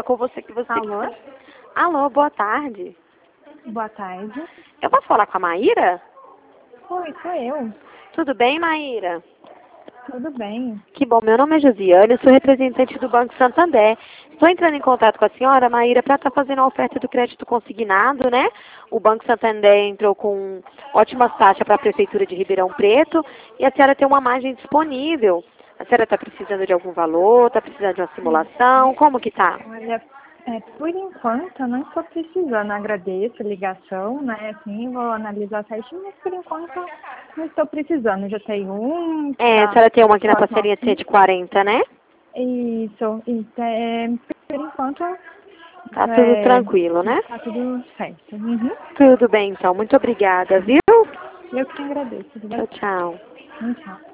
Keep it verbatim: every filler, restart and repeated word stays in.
falar com você que você... Alô? Alô, boa tarde. Boa tarde. Eu posso falar com a Maíra? Oi, sou eu. Tudo bem, Maíra? Tudo bem. Que bom, meu nome é Josiane, eu sou representante do Banco Santander. Estou entrando em contato com a senhora, Maíra, para estar fazendo a oferta do crédito consignado, né? O Banco Santander entrou com ótimas taxas para a Prefeitura de Ribeirão Preto e a senhora tem uma margem disponível. A senhora está precisando de algum valor, está precisando de uma simulação, como que tá? Olha, é, por enquanto eu não estou precisando. Agradeço a ligação, né? Assim, vou analisar certinho, mas por enquanto não estou precisando. Já tenho um. É, a Tá, senhora tem uma aqui na próximo ao parceria de fim. cento e quarenta, né? Isso, isso é, por enquanto Tá tudo é, tranquilo, né? tá tudo certo. Uhum. Tudo bem, então. Muito obrigada, viu? Eu que agradeço. Tchau, tchau. Tchau.